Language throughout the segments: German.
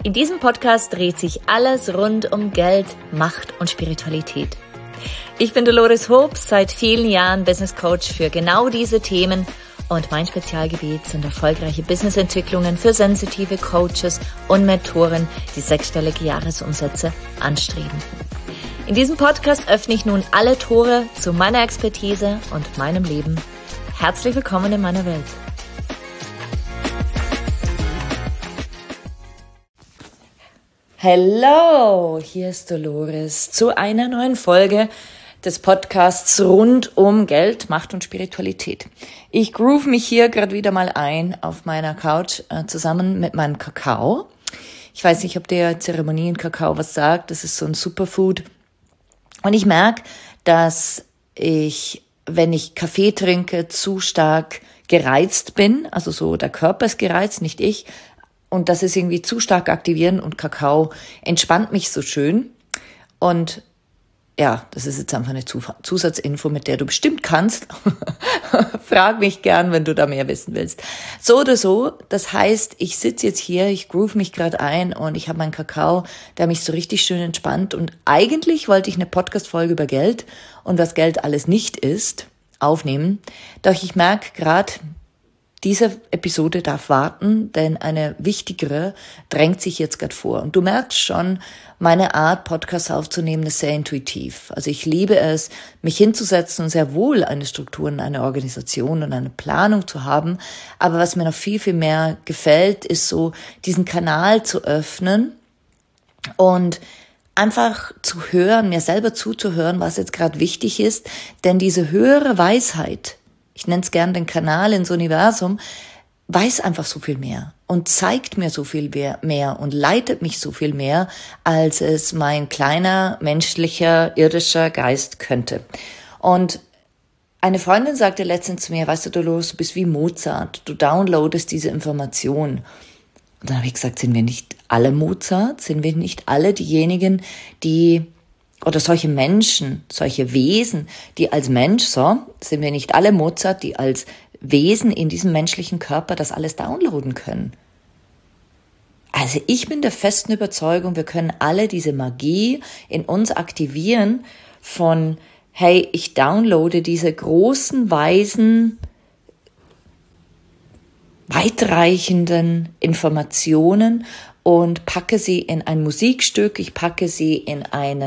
In diesem Podcast dreht sich alles rund um Geld, Macht und Spiritualität. Ich bin Dolores Hobbs, seit vielen Jahren Business Coach für genau diese Themen und mein Spezialgebiet sind erfolgreiche Businessentwicklungen für sensitive Coaches und Mentoren, die sechsstellige Jahresumsätze anstreben. In diesem Podcast öffne ich nun alle Tore zu meiner Expertise und meinem Leben. Herzlich willkommen in meiner Welt. Hello, hier ist Dolores zu einer neuen Folge des Podcasts rund um Geld, Macht und Spiritualität. Ich groove mich hier gerade wieder mal ein auf meiner Couch zusammen mit meinem Kakao. Ich weiß nicht, ob der Zeremonien-Kakao was sagt. Das ist so ein Superfood. Und ich merke, dass ich, wenn ich Kaffee trinke, zu stark gereizt bin. Also so der Körper ist gereizt, nicht ich. Und das ist irgendwie zu stark aktivieren und Kakao entspannt mich so schön. Und ja, das ist jetzt einfach eine Zusatzinfo, mit der du bestimmt kannst. Frag mich gern, wenn du da mehr wissen willst. So oder so, das heißt, ich sitze jetzt hier, ich groove mich gerade ein und ich habe meinen Kakao, der mich so richtig schön entspannt. Und eigentlich wollte ich eine Podcast-Folge über Geld und was Geld alles nicht ist, aufnehmen. Doch ich merke gerade, diese Episode darf warten, denn eine wichtigere drängt sich jetzt gerade vor. Und du merkst schon, meine Art, Podcasts aufzunehmen, ist sehr intuitiv. Also ich liebe es, mich hinzusetzen und sehr wohl eine Struktur und eine Organisation und eine Planung zu haben. Aber was mir noch viel, viel mehr gefällt, ist so, diesen Kanal zu öffnen und einfach zu hören, mir selber zuzuhören, was jetzt gerade wichtig ist. Denn diese höhere Weisheit, ich nenne es gern den Kanal ins Universum, weiß einfach so viel mehr und zeigt mir so viel mehr und leitet mich so viel mehr, als es mein kleiner, menschlicher, irdischer Geist könnte. Und eine Freundin sagte letztens zu mir, weißt du, Dolores, du bist wie Mozart, du downloadest diese Information. Und dann habe ich gesagt, sind wir nicht alle Mozart? Sind wir nicht alle diejenigen, die oder solche Menschen, solche Wesen, die als Mensch, so, sind wir nicht alle Mozart, die als Wesen in diesem menschlichen Körper das alles downloaden können? Also ich bin der festen Überzeugung, wir können alle diese Magie in uns aktivieren von, hey, ich downloade diese großen, weisen, weitreichenden Informationen und packe sie in ein Musikstück, ich packe sie in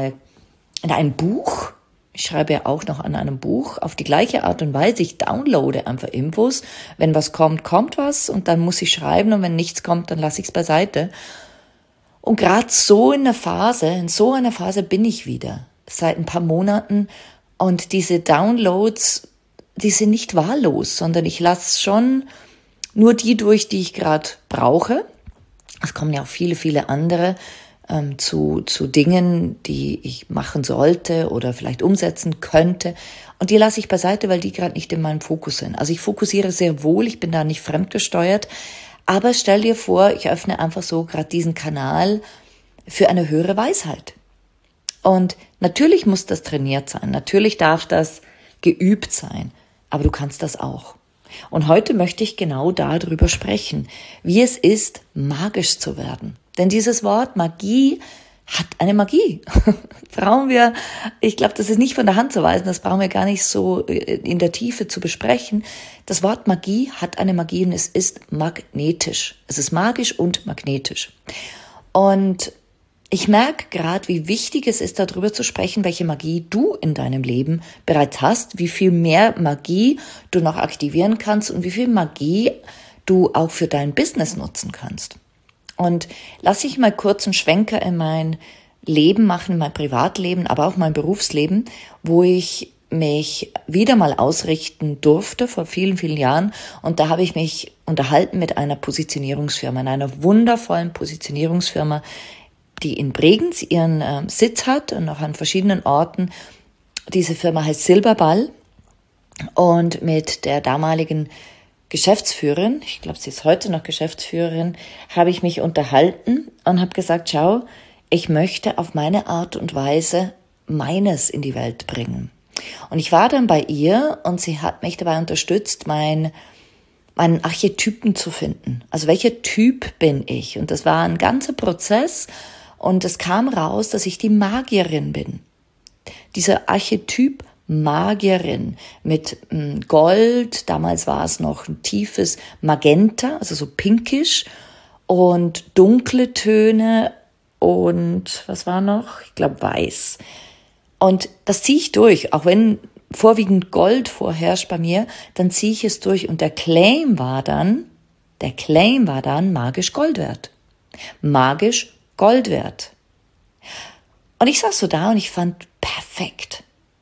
ein Buch. Ich schreibe ja auch noch an einem Buch auf die gleiche Art und Weise. Ich downloade einfach Infos. Wenn was kommt, kommt was und dann muss ich schreiben und wenn nichts kommt, dann lasse ich es beiseite. Und gerade so in so einer Phase bin ich wieder seit ein paar Monaten und diese Downloads, die sind nicht wahllos, sondern ich lasse schon nur die durch, die ich gerade brauche. Es kommen ja auch viele, viele andere zu Dingen, die ich machen sollte oder vielleicht umsetzen könnte. Und die lasse ich beiseite, weil die gerade nicht in meinem Fokus sind. Also ich fokussiere sehr wohl, ich bin da nicht fremdgesteuert. Aber stell dir vor, ich öffne einfach so gerade diesen Kanal für eine höhere Weisheit. Und natürlich muss das trainiert sein, natürlich darf das geübt sein, aber du kannst das auch. Und heute möchte ich genau darüber sprechen, wie es ist, magisch zu werden. Denn dieses Wort Magie hat eine Magie. Ich glaube, das ist nicht von der Hand zu weisen, das brauchen wir gar nicht so in der Tiefe zu besprechen. Das Wort Magie hat eine Magie und es ist magnetisch. Es ist magisch und magnetisch. Und ich merke gerade, wie wichtig es ist, darüber zu sprechen, welche Magie du in deinem Leben bereits hast, wie viel mehr Magie du noch aktivieren kannst und wie viel Magie du auch für dein Business nutzen kannst. Und lass ich mal kurz einen Schwenker in mein Leben machen, mein Privatleben, aber auch mein Berufsleben, wo ich mich wieder mal ausrichten durfte vor vielen, vielen Jahren. Und da habe ich mich unterhalten mit einer Positionierungsfirma, in einer wundervollen Positionierungsfirma, die in Bregenz ihren Sitz hat und auch an verschiedenen Orten. Diese Firma heißt Silberball und mit der damaligen Geschäftsführerin, ich glaube, sie ist heute noch Geschäftsführerin, habe ich mich unterhalten und habe gesagt, schau, ich möchte auf meine Art und Weise meines in die Welt bringen. Und ich war dann bei ihr und sie hat mich dabei unterstützt, mein meinen Archetypen zu finden. Also welcher Typ bin ich? Und das war ein ganzer Prozess und es kam raus, dass ich die Magierin bin. Dieser Archetyp Magierin mit Gold, damals war es noch ein tiefes Magenta, also so pinkisch und dunkle Töne und was war noch? Ich glaube weiß. Und das ziehe ich durch, auch wenn vorwiegend Gold vorherrscht bei mir, dann ziehe ich es durch und der Claim war dann magisch Gold wert. Magisch Gold wert. Und ich saß so da und ich fand perfekt.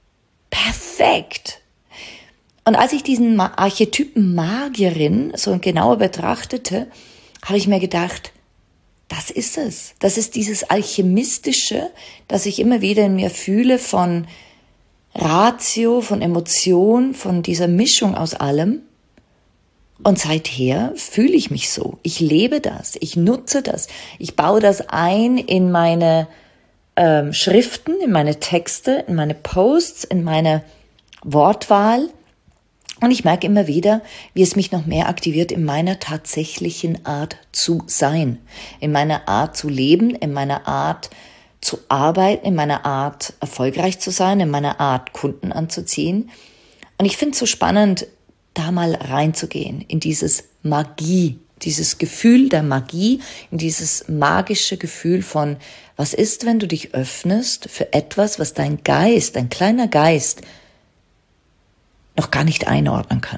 Perfekt. Und als ich diesen Archetypen Magierin so genauer betrachtete, habe ich mir gedacht, das ist es. Das ist dieses Alchemistische, das ich immer wieder in mir fühle von Ratio, von Emotion, von dieser Mischung aus allem. Und seither fühle ich mich so. Ich lebe das. Ich nutze das. Ich baue das ein in meine Schriften, in meine Texte, in meine Posts, in meine Wortwahl. Und ich merke immer wieder, wie es mich noch mehr aktiviert in meiner tatsächlichen Art zu sein, in meiner Art zu leben, in meiner Art zu arbeiten, in meiner Art erfolgreich zu sein, in meiner Art Kunden anzuziehen. Und ich finde es so spannend, da mal reinzugehen in dieses Magie, dieses Gefühl der Magie, in dieses magische Gefühl von, was ist, wenn du dich öffnest für etwas, was dein Geist, dein kleiner Geist, noch gar nicht einordnen kann.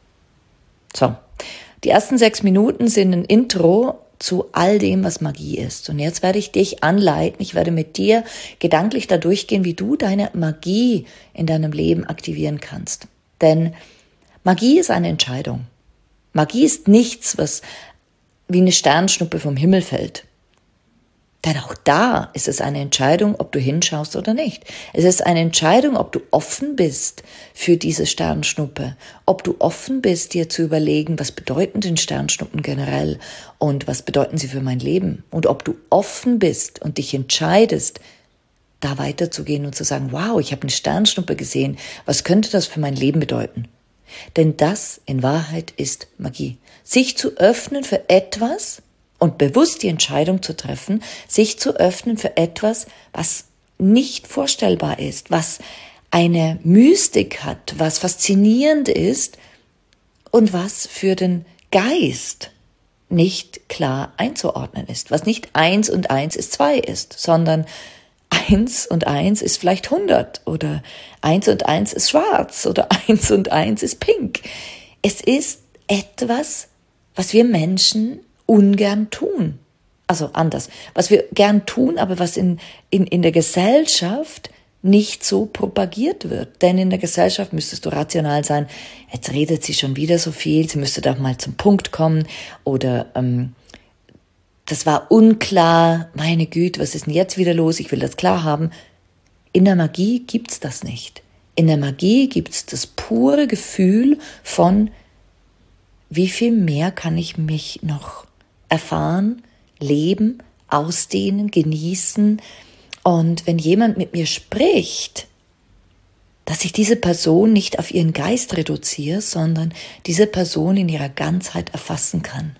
So, die ersten 6 Minuten sind ein Intro zu all dem, was Magie ist. Und jetzt werde ich dich anleiten, ich werde mit dir gedanklich da durchgehen, wie du deine Magie in deinem Leben aktivieren kannst. Denn Magie ist eine Entscheidung. Magie ist nichts, was wie eine Sternschnuppe vom Himmel fällt. Denn auch da ist es eine Entscheidung, ob du hinschaust oder nicht. Es ist eine Entscheidung, ob du offen bist für diese Sternschnuppe, ob du offen bist, dir zu überlegen, was bedeuten denn Sternschnuppen generell und was bedeuten sie für mein Leben und ob du offen bist und dich entscheidest, da weiterzugehen und zu sagen, wow, ich habe eine Sternschnuppe gesehen, was könnte das für mein Leben bedeuten? Denn das in Wahrheit ist Magie. Sich zu öffnen für etwas und bewusst die Entscheidung zu treffen, sich zu öffnen für etwas, was nicht vorstellbar ist, was eine Mystik hat, was faszinierend ist und was für den Geist nicht klar einzuordnen ist, was nicht 1 und 1 ist 2 ist, sondern 1 und 1 ist vielleicht 100 oder 1 und 1 ist schwarz oder 1 und 1 ist pink. Es ist etwas, was wir Menschen ungern tun. Also anders. Was wir gern tun, aber was in der Gesellschaft nicht so propagiert wird. Denn in der Gesellschaft müsstest du rational sein, jetzt redet sie schon wieder so viel, sie müsste doch mal zum Punkt kommen oder das war unklar, meine Güte, was ist denn jetzt wieder los, ich will das klar haben. In der Magie gibt's das nicht. In der Magie gibt's das pure Gefühl von, wie viel mehr kann ich mich noch erfahren, leben, ausdehnen, genießen. Und wenn jemand mit mir spricht, dass ich diese Person nicht auf ihren Geist reduziere, sondern diese Person in ihrer Ganzheit erfassen kann.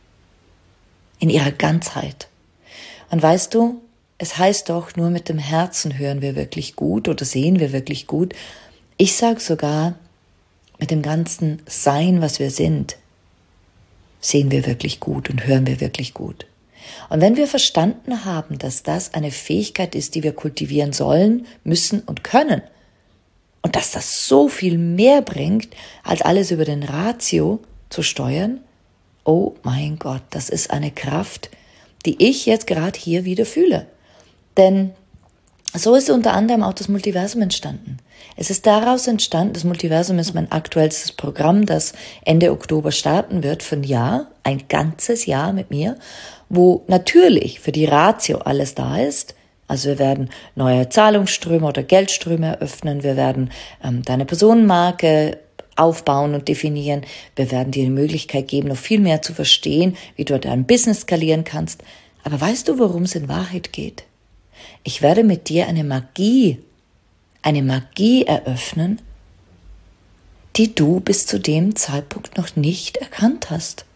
In ihrer Ganzheit. Und weißt du, es heißt doch, nur mit dem Herzen hören wir wirklich gut oder sehen wir wirklich gut. Ich sage sogar, mit dem ganzen Sein, was wir sind, sehen wir wirklich gut und hören wir wirklich gut. Und wenn wir verstanden haben, dass das eine Fähigkeit ist, die wir kultivieren sollen, müssen und können, und dass das so viel mehr bringt, als alles über den Ratio zu steuern, oh mein Gott, das ist eine Kraft, die ich jetzt gerade hier wieder fühle. Denn so ist unter anderem auch das Multiversum entstanden. Es ist daraus entstanden, das Multiversum ist mein aktuellstes Programm, das Ende Oktober starten wird für ein Jahr, ein ganzes Jahr mit mir, wo natürlich für die Ratio alles da ist. Also wir werden neue Zahlungsströme oder Geldströme eröffnen, wir werden deine Personenmarke aufbauen und definieren, wir werden dir die Möglichkeit geben, noch viel mehr zu verstehen, wie du dein Business skalieren kannst. Aber weißt du, worum es in Wahrheit geht? Ich werde mit dir eine Magie eröffnen, die du bis zu dem Zeitpunkt noch nicht erkannt hast.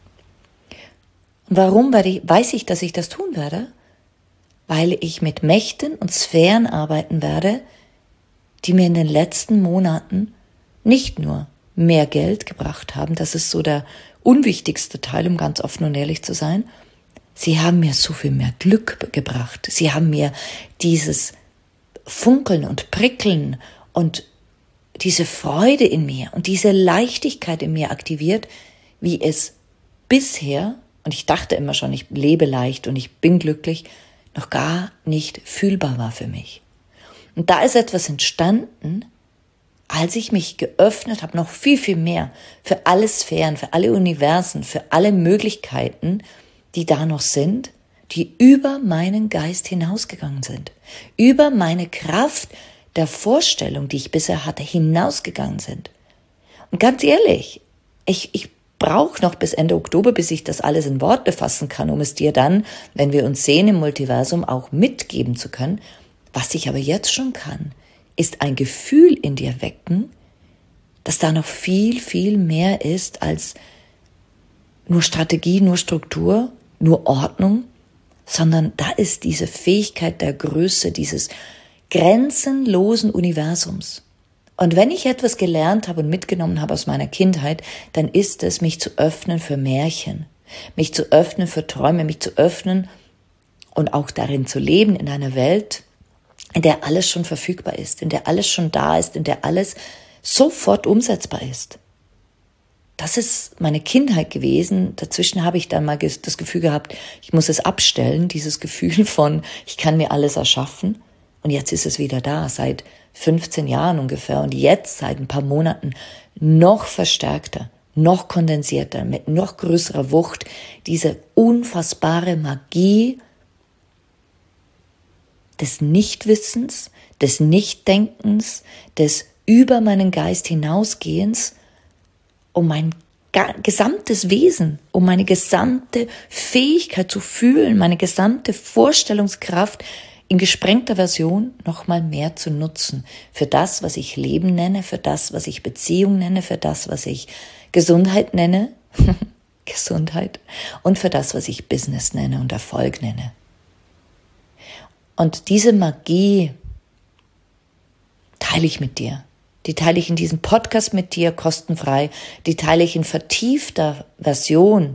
Und warum weiß ich, dass ich das tun werde? Weil ich mit Mächten und Sphären arbeiten werde, die mir in den letzten Monaten nicht nur mehr Geld gebracht haben, das ist so der unwichtigste Teil, um ganz offen und ehrlich zu sein, sie haben mir so viel mehr Glück gebracht. Sie haben mir dieses Funkeln und Prickeln und diese Freude in mir und diese Leichtigkeit in mir aktiviert, wie es bisher, und ich dachte immer schon, ich lebe leicht und ich bin glücklich, noch gar nicht fühlbar war für mich. Und da ist etwas entstanden, als ich mich geöffnet habe, noch viel, viel mehr für alle Sphären, für alle Universen, für alle Möglichkeiten, die da noch sind, die über meinen Geist hinausgegangen sind, über meine Kraft der Vorstellung, die ich bisher hatte, hinausgegangen sind. Und ganz ehrlich, ich brauche noch bis Ende Oktober, bis ich das alles in Worte fassen kann, um es dir dann, wenn wir uns sehen im Multiversum, auch mitgeben zu können. Was ich aber jetzt schon kann, ist ein Gefühl in dir wecken, dass da noch viel, viel mehr ist als nur Strategie, nur Struktur, nur Ordnung, sondern da ist diese Fähigkeit der Größe, dieses grenzenlosen Universums. Und wenn ich etwas gelernt habe und mitgenommen habe aus meiner Kindheit, dann ist es, mich zu öffnen für Märchen, mich zu öffnen für Träume, mich zu öffnen und auch darin zu leben in einer Welt, in der alles schon verfügbar ist, in der alles schon da ist, in der alles sofort umsetzbar ist. Das ist meine Kindheit gewesen. Dazwischen habe ich dann mal das Gefühl gehabt, ich muss es abstellen, dieses Gefühl von, ich kann mir alles erschaffen. Und jetzt ist es wieder da, seit 15 Jahren ungefähr. Und jetzt seit ein paar Monaten noch verstärkter, noch kondensierter, mit noch größerer Wucht, diese unfassbare Magie des Nichtwissens, des Nichtdenkens, des über meinen Geist hinausgehens, um mein gesamtes Wesen, um meine gesamte Fähigkeit zu fühlen, meine gesamte Vorstellungskraft in gesprengter Version nochmal mehr zu nutzen. Für das, was ich Leben nenne, für das, was ich Beziehung nenne, für das, was ich Gesundheit nenne, Gesundheit, und für das, was ich Business nenne und Erfolg nenne. Und diese Magie teile ich mit dir. Die teile ich in diesem Podcast mit dir kostenfrei. Die teile ich in vertiefter Version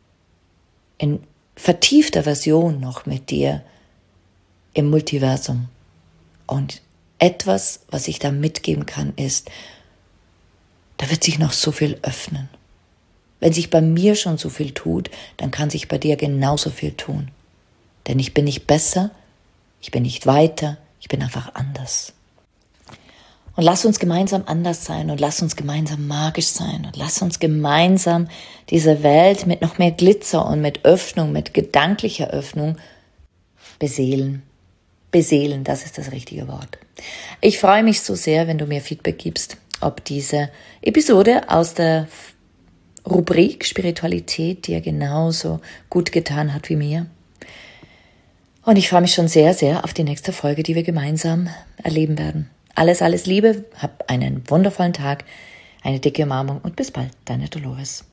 noch mit dir im Multiversum. Und etwas, was ich da mitgeben kann, ist, da wird sich noch so viel öffnen. Wenn sich bei mir schon so viel tut, dann kann sich bei dir genauso viel tun. Denn ich bin nicht besser, ich bin nicht weiter, ich bin einfach anders. Und lass uns gemeinsam anders sein und lass uns gemeinsam magisch sein und lass uns gemeinsam diese Welt mit noch mehr Glitzer und mit Öffnung, mit gedanklicher Öffnung beseelen. Beseelen, das ist das richtige Wort. Ich freue mich so sehr, wenn du mir Feedback gibst, ob diese Episode aus der Rubrik Spiritualität dir genauso gut getan hat wie mir. Und ich freue mich schon sehr, sehr auf die nächste Folge, die wir gemeinsam erleben werden. Alles, alles Liebe, hab einen wundervollen Tag, eine dicke Umarmung und bis bald, deine Dolores.